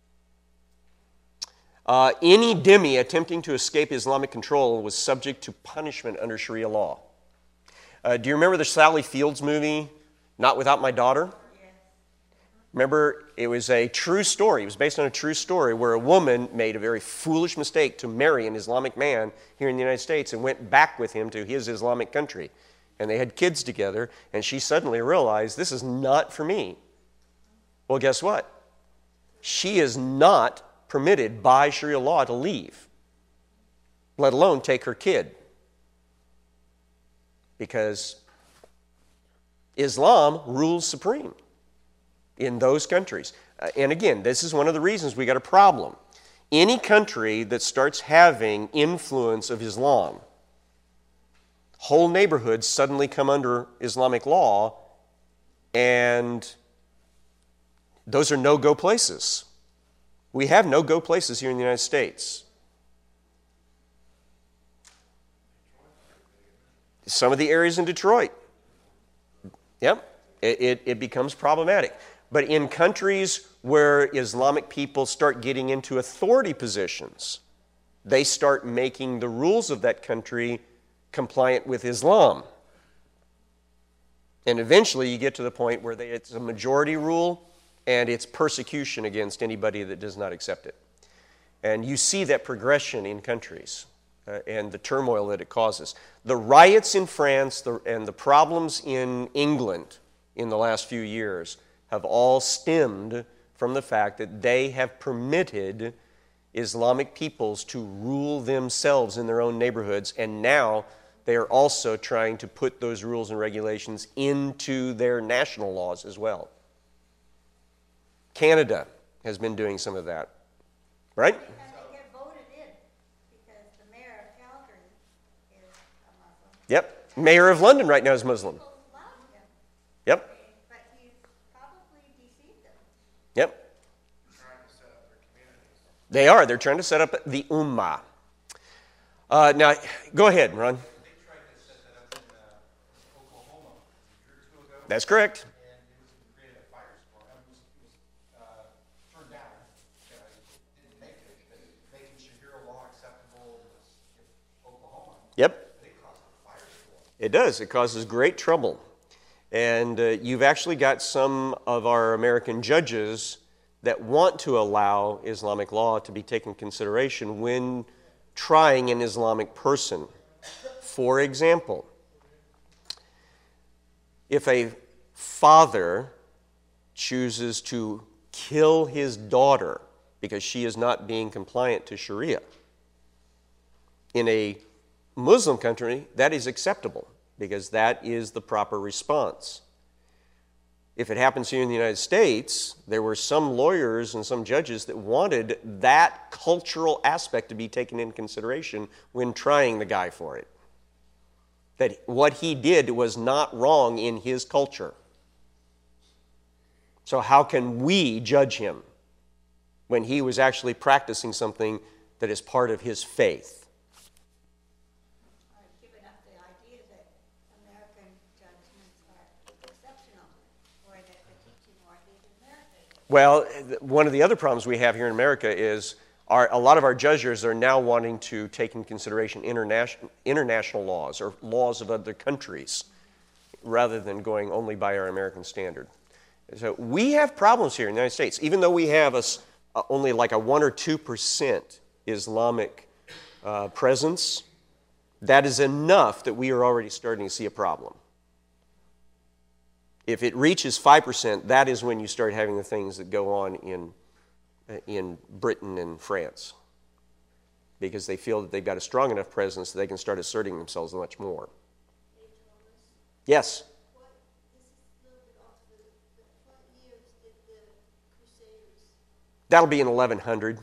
Uh, any dhimmi attempting to escape Islamic control was subject to punishment under Sharia law. Uh, do you remember the Sally Fields movie, Not Without My Daughter? Remember, it was a true story. It was based on a true story where a woman made a very foolish mistake to marry an Islamic man here in the United States and went back with him to his Islamic country. And they had kids together, and she suddenly realized, this is not for me. Well, guess what? She is not permitted by Sharia law to leave. let alone take her kid. Because Islam rules supreme in those countries. Uh, and again, this is one of the reasons we got a problem. Any country that starts having influence of Islam, whole neighborhoods suddenly come under Islamic law, and those are no-go places. We have no-go places here in the United States. Some of the areas in Detroit, yep, it, it, it becomes problematic. But in countries where Islamic people start getting into authority positions, they start making the rules of that country compliant with Islam. And eventually you get to the point where they, it's a majority rule and it's persecution against anybody that does not accept it. And you see that progression in countries uh, and the turmoil that it causes. The riots in France the, and the problems in England in the last few years have all stemmed from the fact that they have permitted Islamic peoples to rule themselves in their own neighborhoods, and now they are also trying to put those rules and regulations into their national laws as well. Canada has been doing some of that, right? And they get voted in because the mayor of Calgary is a Muslim. Yep. Mayor of London right now is Muslim. People love him, Yep. but he's probably deceived them. Yep. They are. They're trying to set up the Ummah. Uh, now, go ahead, Ron. They tried to set that up in uh, Oklahoma a year or two ago. That's correct. And it was created a firestorm. I mean, it was, it was uh, turned down. Uh, didn't make it. But making Sharia law acceptable was in Oklahoma. Yep. But it caused a firestorm. It does. It causes great trouble. And uh, you've actually got some of our American judges that want to allow Islamic law to be taken into consideration when trying an Islamic person. For example, if a father chooses to kill his daughter because she is not being compliant to Sharia, in a Muslim country, that is acceptable because that is the proper response. If it happens here in the United States, there were some lawyers and some judges that wanted that cultural aspect to be taken into consideration when trying the guy for it. That what he did was not wrong in his culture. So how can we judge him when he was actually practicing something that is part of his faith? I've given up the idea that American judgments are exceptional, or that the teaching or the American. Well, one of the other problems we have here in America is our, a lot of our judges are now wanting to take into consideration international, international laws or laws of other countries rather than going only by our American standard. So we have problems here in the United States. Even though we have a, uh, only like a one or two percent Islamic uh, presence, that is enough that we are already starting to see a problem. If it reaches five percent, that is when you start having the things that go on in, in Britain and France. Because they feel that they've got a strong enough presence that they can start asserting themselves much more. Yes? What, this is a little bit off the, but what years did the Crusaders? That'll be in eleven hundred.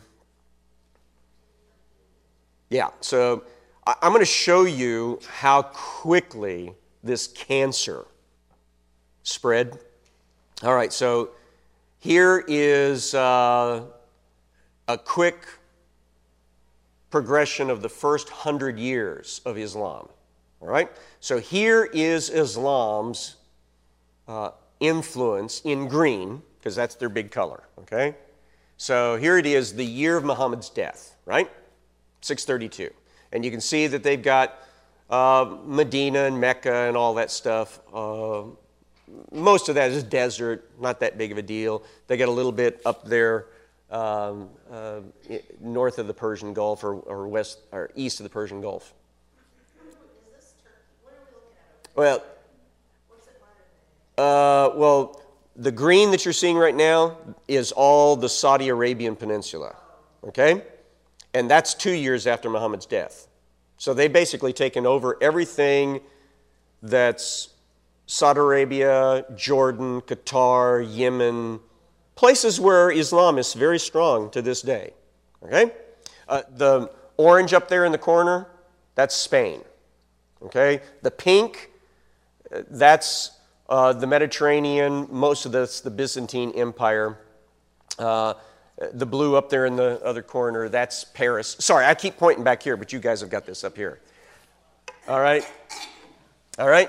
Yeah, so I- I'm going to show you how quickly this cancer spread. All right, so here is uh, a quick progression of the first hundred years of Islam. All right, so here is Islam's uh, influence in green, because that's their big color. Okay, so here it is, the year of Muhammad's death, right? six thirty-two, and you can see that they've got uh, Medina and Mecca and all that stuff. Uh, Most of that is desert, not that big of a deal. They get a little bit up there um, uh, north of the Persian Gulf or, or west or east of the Persian Gulf. Is this Turkey? What are we looking at over Well, there? What's it modern day? uh, well, the green that you're seeing right now is all the Saudi Arabian Peninsula, okay? And that's two years after Muhammad's death. So they've basically taken over everything that's Saudi Arabia, Jordan, Qatar, Yemen, places where Islam is very strong to this day. Okay? Uh, the orange up there in the corner, that's Spain. Okay? The pink, uh, that's uh, the Mediterranean. Most of that's the Byzantine Empire. Uh, the blue up there in the other corner, that's Paris. Sorry, I keep pointing back here, but you guys have got this up here. All right? All right?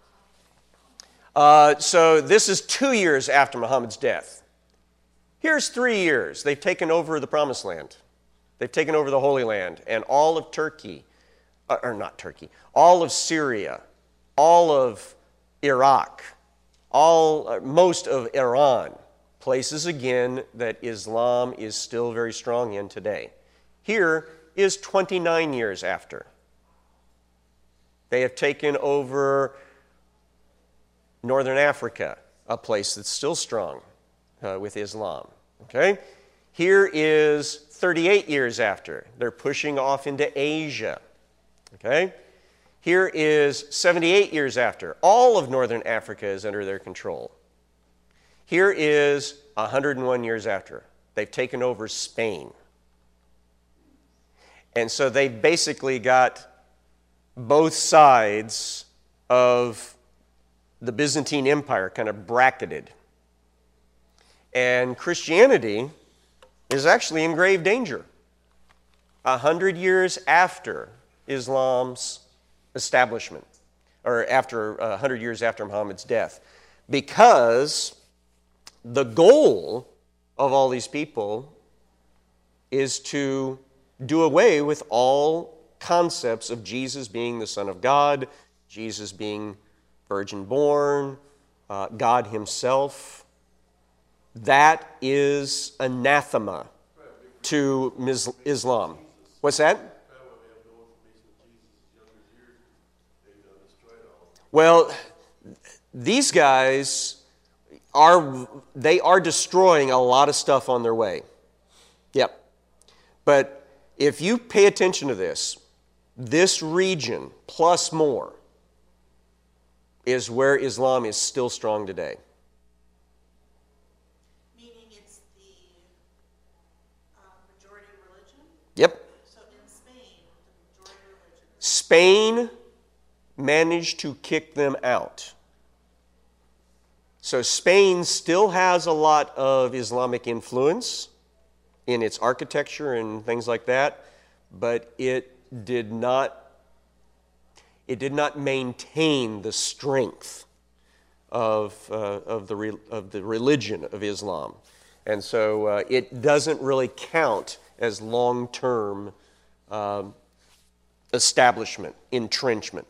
Uh, so this is two years after Muhammad's death. Here's three years. They've taken over the Promised Land. They've taken over the Holy Land and all of Turkey, uh, or not Turkey, all of Syria, all of Iraq, all, uh, most of Iran. Places, again, that Islam is still very strong in today. Here is twenty-nine years after. They have taken over Northern Africa, a place that's still strong uh, with Islam. Okay? Here is thirty-eight years after. They're pushing off into Asia. Okay? Here is seventy-eight years after. All of Northern Africa is under their control. Here is one hundred one years after. They've taken over Spain. And so they've basically got both sides of the Byzantine Empire kind of bracketed. And Christianity is actually in grave danger. A hundred years after Islam's establishment, or after a hundred years after Muhammad's death, because the goal of all these people is to do away with all concepts of Jesus being the Son of God, Jesus being virgin born, uh, God himself. That is anathema to Mis- Islam. What's that? Well, these guys are, they are destroying a lot of stuff on their way. Yep. But if you pay attention to this, this region plus more is where Islam is still strong today. Meaning it's the uh, majority religion? Yep. So in Spain, the majority religion is... Spain managed to kick them out. So Spain still has a lot of Islamic influence in its architecture and things like that, but it did not it did not maintain the strength of uh, of the re, of the religion of Islam, and so uh, it doesn't really count as long-term um, establishment, entrenchment.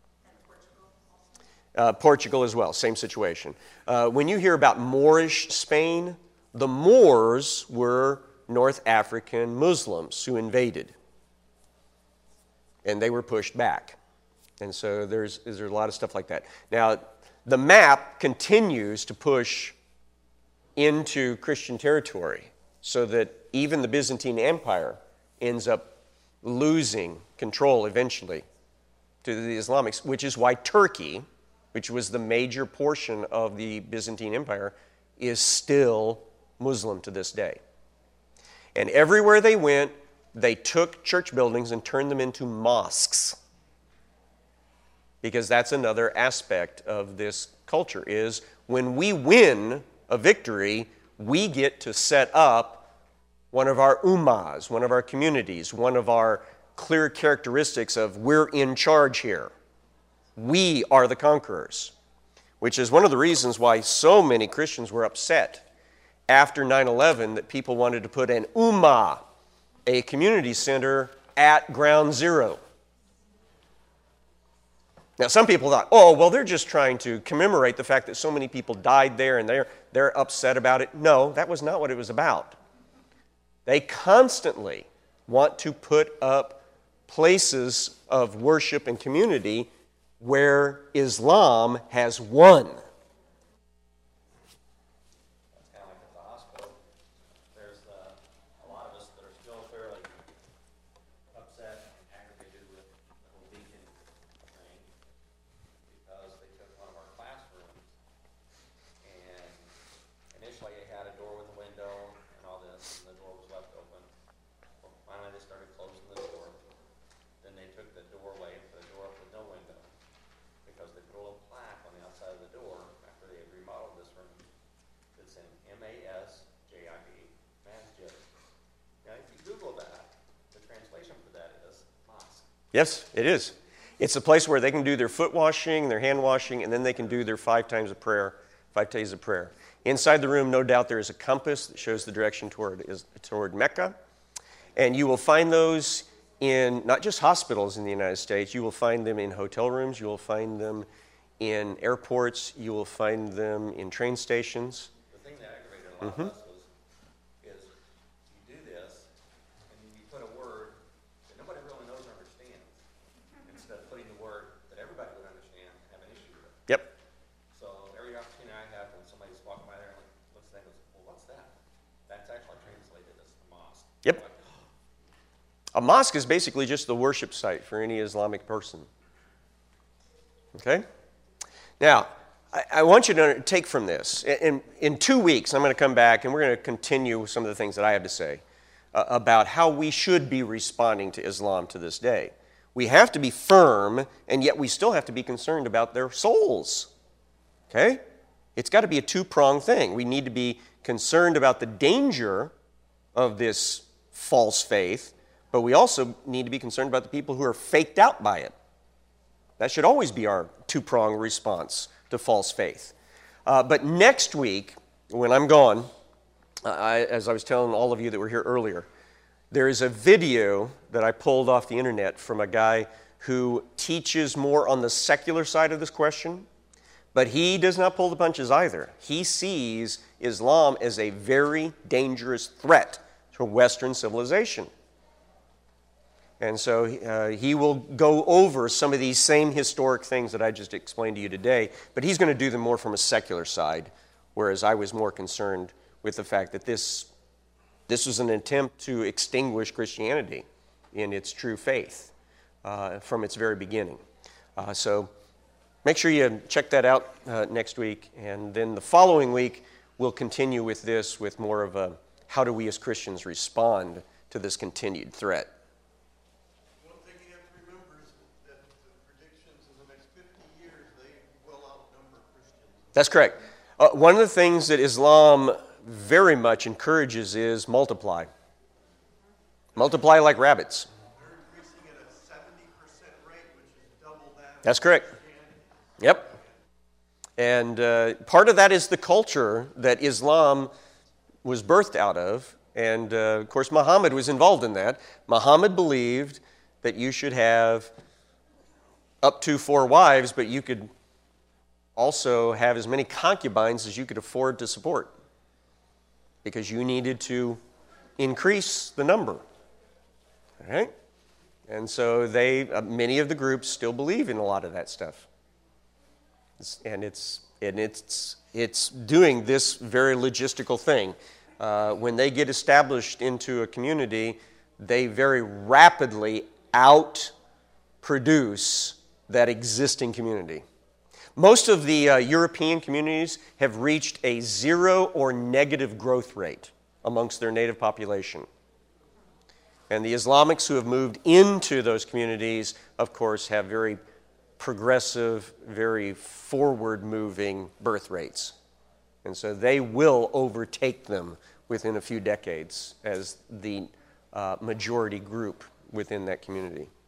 Uh, Portugal as well, same situation. Uh, when you hear about Moorish Spain, the Moors were North African Muslims who invaded. And they were pushed back. And so there's, there's a lot of stuff like that. Now, the map continues to push into Christian territory so that even the Byzantine Empire ends up losing control eventually to the Islamics, which is why Turkey, which was the major portion of the Byzantine Empire, is still Muslim to this day. And everywhere they went, they took church buildings and turned them into mosques. Because that's another aspect of this culture, is when we win a victory, we get to set up one of our ummahs, one of our communities, one of our clear characteristics of we're in charge here. We are the conquerors, which is one of the reasons why so many Christians were upset after nine eleven that people wanted to put an ummah, a community center, at ground zero. Now, some people thought, oh, well, they're just trying to commemorate the fact that so many people died there and they're, they're upset about it. No, that was not what it was about. They constantly want to put up places of worship and community where Islam has won. It's kind of like at the hospital. There's uh, a lot of us that are still fairly upset and aggravated with Yes, it is. It's a place where they can do their foot washing, their hand washing, and then they can do their five times of prayer, five days of prayer. Inside the room, no doubt, there is a compass that shows the direction toward, is, toward Mecca. And you will find those in not just hospitals in the United States. You will find them in hotel rooms. You will find them in airports. You will find them in train stations. The thing that aggravated a lot Mhm. of us was, is you do this, and you put a word that nobody really knows or understands, instead of putting the word that everybody would understand and have an issue with. Yep. So every opportunity I have when somebody's walking by there and like, looks at that and goes, well, what's that? That's actually translated as the mosque. Yep. Like, A mosque is basically just the worship site for any Islamic person. Okay? Now, I, I want you to take from this. In, in two weeks, I'm going to come back and we're going to continue with some of the things that I have to say uh, about how we should be responding to Islam to this day. We have to be firm, and yet we still have to be concerned about their souls. Okay? It's got to be a two-pronged thing. We need to be concerned about the danger of this false faith, but we also need to be concerned about the people who are faked out by it. That should always be our two-pronged response to false faith. Uh, but next week, when I'm gone, uh, I, as I was telling all of you that were here earlier, there is a video that I pulled off the internet from a guy who teaches more on the secular side of this question, but he does not pull the punches either. He sees Islam as a very dangerous threat to Western civilization. And so uh, he will go over some of these same historic things that I just explained to you today, but he's going to do them more from a secular side, whereas I was more concerned with the fact that this, this was an attempt to extinguish Christianity in its true faith uh, from its very beginning. Uh, so make sure you check that out uh, next week, and then the following week we'll continue with this with more of a how do we as Christians respond to this continued threat. One thing you have to remember is that the predictions in the next fifty years, they will outnumber Christians. That's correct. Uh, one of the things that Islam very much encourages is multiply. Multiply like rabbits. They're increasing at a seventy percent rate, which is double that. That's correct. Yep. And uh, part of that is the culture that Islam was birthed out of. And, uh, of course, Muhammad was involved in that. Muhammad believed that you should have up to four wives, but you could also have as many concubines as you could afford to support because you needed to increase the number. All right? And so they, uh, many of the groups still believe in a lot of that stuff. It's, and it's and it's it's doing this very logistical thing. Uh, when they get established into a community, they very rapidly outproduce that existing community. Most of the uh, European communities have reached a zero or negative growth rate amongst their native population. And the Islamics who have moved into those communities, of course, have very progressive, very forward-moving birth rates. And so they will overtake them within a few decades as the uh, majority group within that community.